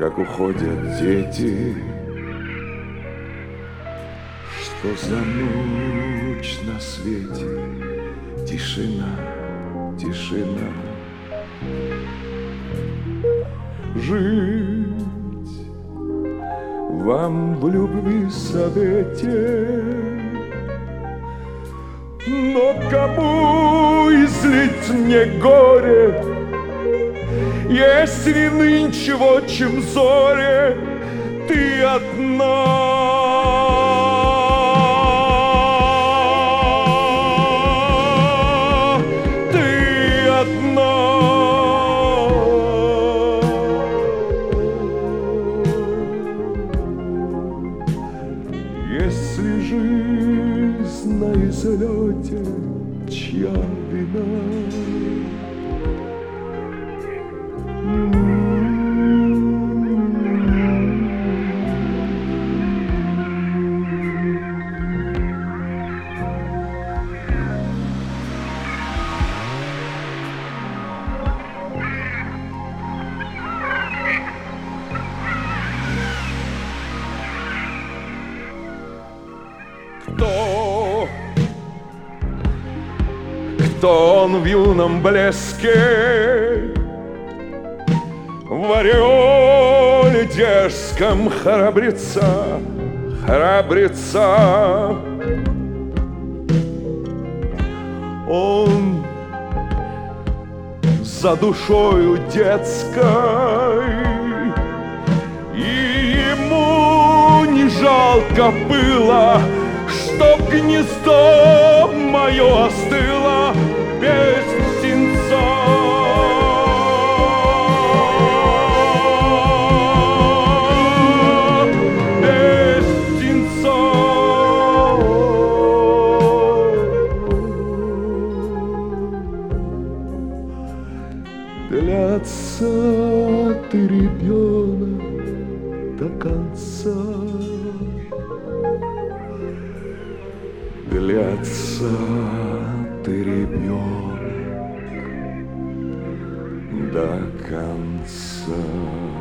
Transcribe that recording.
как уходят дети. Что за ночь на свете? Тишина, тишина. Жить вам в любви совете, но кому излить мне горе, если нынче в отчим зоре ты одна? Если жизнь на излете, чья вина? Кто он в юном блеске, в ореоле дерзком храбреца, храбреца? Он за душою детской, и ему не жалко было, чтоб гнездо мое остыло без птенца. Без птенца. Для отца ты ребенок до конца. Для отца ты ребенок до конца.